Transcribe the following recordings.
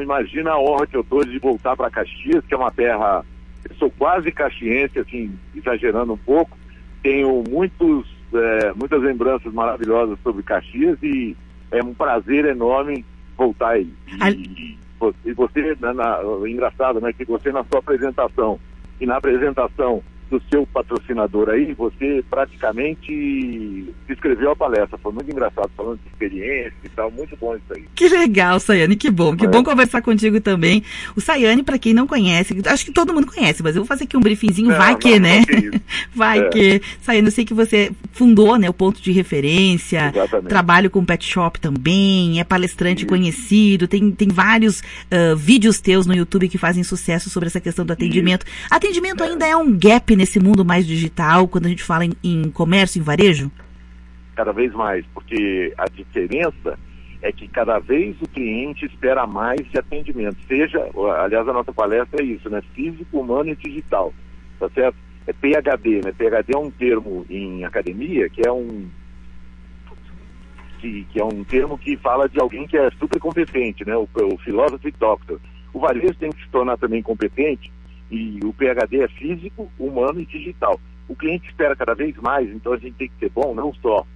imagina a honra que eu estou de voltar para Caxias, que é uma terra, eu sou quase caxiense, assim, exagerando um pouco, tenho muitas lembranças maravilhosas sobre Caxias e é um prazer enorme voltar aí. E você, engraçado, né, que você na sua apresentação e na apresentação do seu patrocinador aí, você praticamente escreveu a palestra. Foi muito engraçado, falando de experiência e tal, muito bom isso aí. Que legal, Sayane, que bom conversar contigo também. O Sayane, para quem não conhece, acho que todo mundo conhece, mas eu vou fazer aqui um briefinzinho, vai que. Sayane, eu sei que você fundou, né, o Ponto de Referência, exatamente. Trabalho com pet shop também, é palestrante conhecido, tem vários vídeos teus no YouTube que fazem sucesso sobre essa questão do atendimento. Atendimento ainda é um gap nesse mundo mais digital, quando a gente fala em comércio, em varejo? Cada vez mais, porque a diferença é que cada vez o cliente espera mais de atendimento. Aliás, a nossa palestra é isso, né? Físico, humano e digital, tá certo? É PhD, né? PhD é um termo em academia que é um termo que fala de alguém que é super competente, né? O philosophy doctor. O varejo tem que se tornar também competente e o PhD é físico, humano e digital. O cliente espera cada vez mais, então a gente tem que ser bom, não só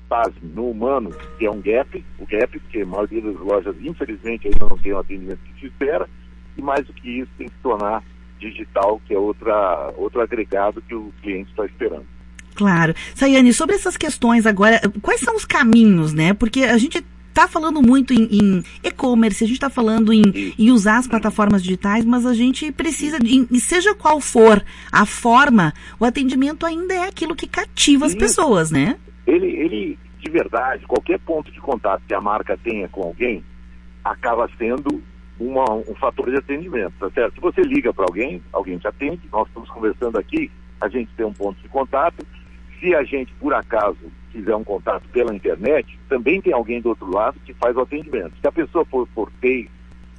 no humano, que é um gap, porque a maioria das lojas, infelizmente, ainda não tem o atendimento que se espera, e mais do que isso, tem que se tornar digital, que é outro agregado que o cliente está esperando. Claro. Sayane, sobre essas questões agora, quais são os caminhos, né? Porque a gente está falando muito em e-commerce, a gente está falando em usar as plataformas digitais, mas a gente precisa, e seja qual for a forma, o atendimento ainda é aquilo que cativa as pessoas, né? Ele, de verdade, qualquer ponto de contato que a marca tenha com alguém, acaba sendo um fator de atendimento, tá certo? Se você liga para alguém te atende, nós estamos conversando aqui, a gente tem um ponto de contato. Se a gente, por acaso, fizer um contato pela internet, também tem alguém do outro lado que faz o atendimento. Se a pessoa for cortês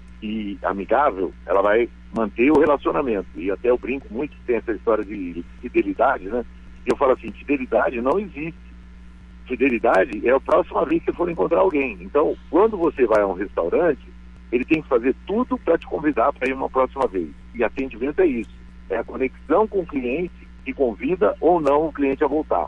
e amigável, ela vai manter o relacionamento. E até eu brinco muito que tem essa história de fidelidade, né? E eu falo assim, fidelidade não existe. Fidelidade é a próxima vez que você for encontrar alguém. Então, quando você vai a um restaurante, ele tem que fazer tudo para te convidar para ir uma próxima vez. E atendimento é isso. É a conexão com o cliente que convida ou não o cliente a voltar.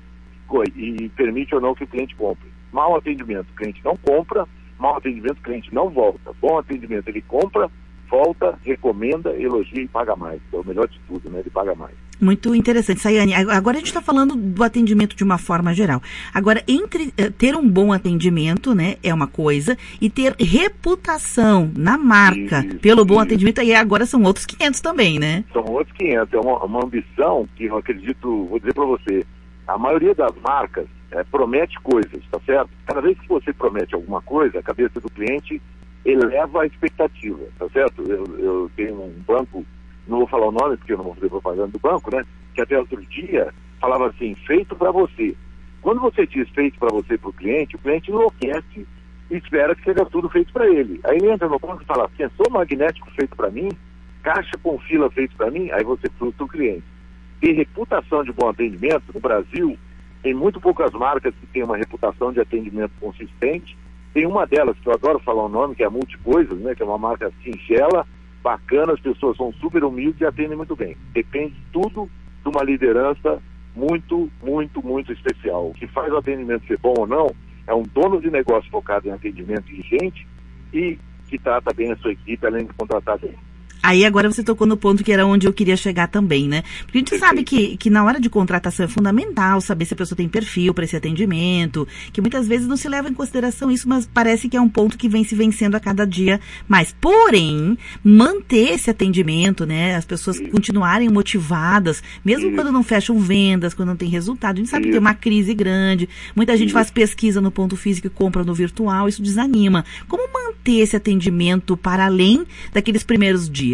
E permite ou não que o cliente compre. Mau atendimento, o cliente não compra. Mau atendimento, o cliente não volta. Bom atendimento, ele compra, volta, recomenda, elogia e paga mais. É o melhor de tudo, né? Ele paga mais. Muito interessante. Sayane, agora a gente está falando do atendimento de uma forma geral. Agora, entre ter um bom atendimento, né, é uma coisa, e ter reputação na marca pelo bom atendimento, aí agora são outros 500 também, né? São outros 500. É uma ambição que eu acredito, vou dizer para você, a maioria das marcas promete coisas, tá certo? Cada vez que você promete alguma coisa, a cabeça do cliente eleva a expectativa, tá certo? Eu tenho um banco, não vou falar o nome porque eu não vou fazer propaganda do banco, né? Que até outro dia falava assim, feito para você. Quando você diz feito para você para o cliente enlouquece e espera que seja tudo feito para ele. Aí ele entra no banco e fala, sensor magnético feito para mim, caixa com fila feito para mim, aí você frustra o cliente. Ter reputação de bom atendimento no Brasil, tem muito poucas marcas que têm uma reputação de atendimento consistente. Tem uma delas, que eu adoro falar o nome, que é a Multicoisas, né? Que é uma marca singela, bacana, as pessoas são super humildes e atendem muito bem. Depende tudo de uma liderança muito, muito, muito especial. O que faz o atendimento ser bom ou não é um dono de negócio focado em atendimento de gente e que trata bem a sua equipe, além de contratar bem. Aí agora você tocou no ponto que era onde eu queria chegar também, né? Porque a gente sabe que na hora de contratação é fundamental saber se a pessoa tem perfil para esse atendimento, que muitas vezes não se leva em consideração isso, mas parece que é um ponto que vem se vencendo a cada dia mais. Porém, manter esse atendimento, né? As pessoas continuarem motivadas, mesmo quando não fecham vendas, quando não tem resultado. A gente sabe que tem uma crise grande, muita gente faz pesquisa no ponto físico e compra no virtual, isso desanima. Como manter esse atendimento para além daqueles primeiros dias?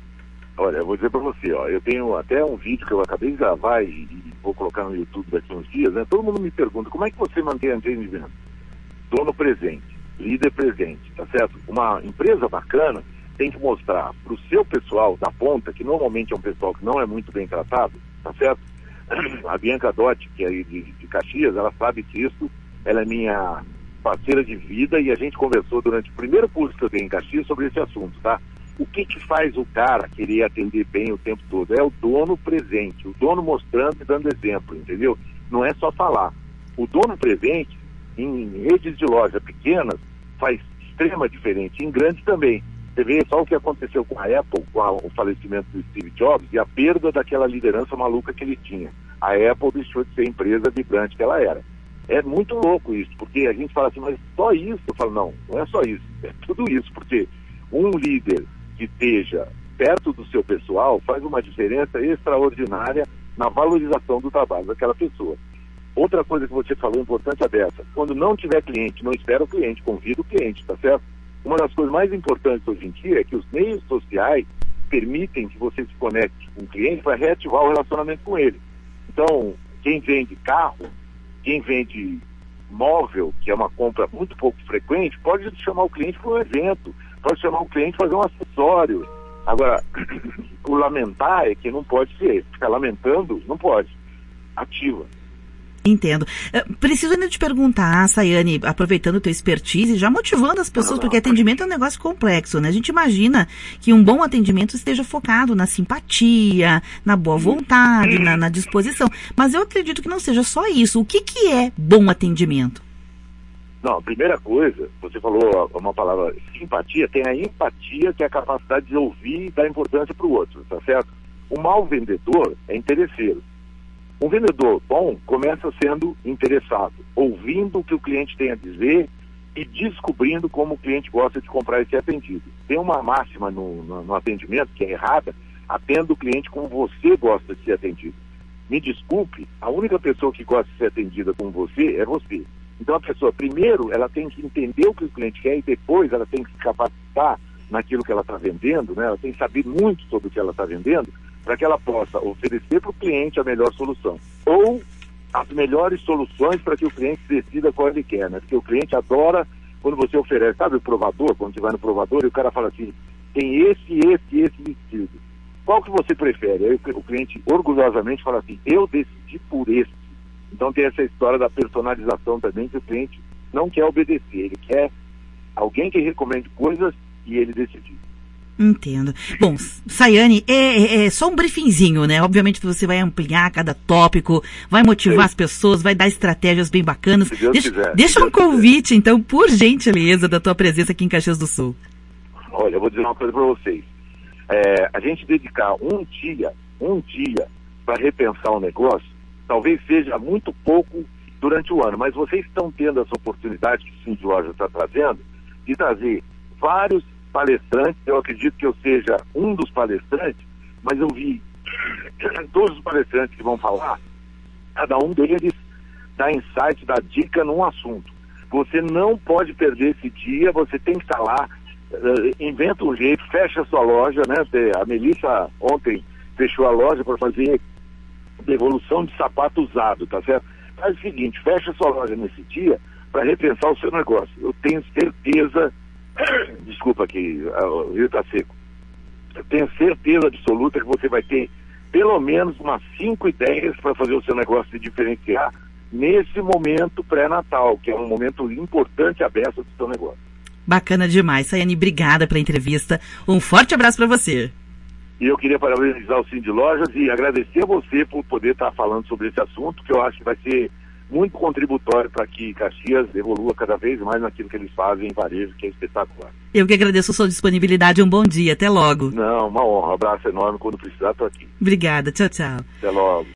Olha, eu vou dizer para você, eu tenho até um vídeo que eu acabei de gravar e vou colocar no YouTube daqui uns dias, né? Todo mundo me pergunta, como é que você mantém atendimento? Dono presente, líder presente, tá certo? Uma empresa bacana tem que mostrar para o seu pessoal da ponta, que normalmente é um pessoal que não é muito bem tratado, tá certo? A Bianca Dotti, que é aí de Caxias, ela sabe disso, ela é minha parceira de vida, e a gente conversou durante o primeiro curso que eu dei em Caxias sobre esse assunto, tá? O que faz o cara querer atender bem o tempo todo? É o dono presente, o dono mostrando e dando exemplo, entendeu? Não é só falar. O dono presente, em redes de loja pequenas, faz extrema diferença, em grandes também. Você vê só o que aconteceu com a Apple, com o falecimento do Steve Jobs e a perda daquela liderança maluca que ele tinha. A Apple deixou de ser a empresa vibrante que ela era. É muito louco isso, porque a gente fala assim, mas só isso? Eu falo, não é só isso, é tudo isso, porque um líder que esteja perto do seu pessoal faz uma diferença extraordinária na valorização do trabalho daquela pessoa. Outra coisa que você falou importante é dessa: quando não tiver cliente, não espera o cliente, convida o cliente, tá certo? Uma das coisas mais importantes hoje em dia é que os meios sociais permitem que você se conecte com o cliente para reativar o relacionamento com ele. Então, quem vende carro, quem vende móvel, que é uma compra muito pouco frequente, pode chamar o cliente para um evento, pode chamar o cliente para fazer um acessório. Agora, o lamentar é que não pode ser. Ficar lamentando, não pode. Ativa. Entendo. Preciso ainda te perguntar, Sayane, aproveitando o teu expertise, já motivando as pessoas, porque atendimento é um negócio complexo, né? A gente imagina que um bom atendimento esteja focado na simpatia, na boa vontade, na disposição. Mas eu acredito que não seja só isso. O que é bom atendimento? Não, a primeira coisa, você falou uma palavra, simpatia, tem a empatia, que é a capacidade de ouvir e dar importância para o outro, tá certo? O mau vendedor é interesseiro. Um vendedor bom começa sendo interessado, ouvindo o que o cliente tem a dizer e descobrindo como o cliente gosta de comprar e ser atendido. Tem uma máxima no atendimento que é errada: atenda o cliente como você gosta de ser atendido. Me desculpe, a única pessoa que gosta de ser atendida como você é você. Então a pessoa, primeiro, ela tem que entender o que o cliente quer e depois ela tem que se capacitar naquilo que ela está vendendo, né? Ela tem que saber muito sobre o que ela está vendendo, para que ela possa oferecer para o cliente a melhor solução. Ou as melhores soluções para que o cliente decida qual ele quer, né? Porque o cliente adora quando você oferece, sabe o provador, quando você vai no provador e o cara fala assim, tem esse vestido. Qual que você prefere? Aí o cliente orgulhosamente fala assim, eu decidi por esse. Então tem essa história da personalização também, que o cliente não quer obedecer, ele quer alguém que recomende coisas e ele decidir. Entendo. Bom, Sayane, é só um briefingzinho, né? Obviamente você vai ampliar cada tópico, vai motivar as pessoas, vai dar estratégias bem bacanas. Se Deus quiser. Deixa um convite, então, por gentileza, da tua presença aqui em Caxias do Sul. Olha, eu vou dizer uma coisa para vocês. A gente dedicar um dia para repensar o negócio, talvez seja muito pouco durante o ano, mas vocês estão tendo essa oportunidade que o Cine de Loja está trazendo, de trazer vários palestrantes. Eu acredito que eu seja um dos palestrantes, mas eu vi todos os palestrantes que vão falar, cada um deles dá insight, dá dica num assunto. Você não pode perder esse dia, você tem que estar lá, inventa um jeito, fecha a sua loja, né? A Melissa ontem fechou a loja para fazer devolução de sapato usado, tá certo? Faz o seguinte, fecha a sua loja nesse dia para repensar o seu negócio. Eu tenho certeza, desculpa que o rio está seco, eu tenho certeza absoluta que você vai ter pelo menos umas 5 ideias para fazer o seu negócio se diferenciar nesse momento pré-natal, que é um momento importante e aberto do seu negócio. Bacana demais. Sayane, obrigada pela entrevista. Um forte abraço para você. E eu queria parabenizar o Cine de Lojas e agradecer a você por poder estar falando sobre esse assunto, que eu acho que vai ser muito contributório para que Caxias evolua cada vez mais naquilo que eles fazem em varejo, que é espetacular. Eu que agradeço a sua disponibilidade. Um bom dia. Até logo. Não, uma honra. Um abraço enorme. Quando precisar, estou aqui. Obrigada. Tchau, tchau. Até logo.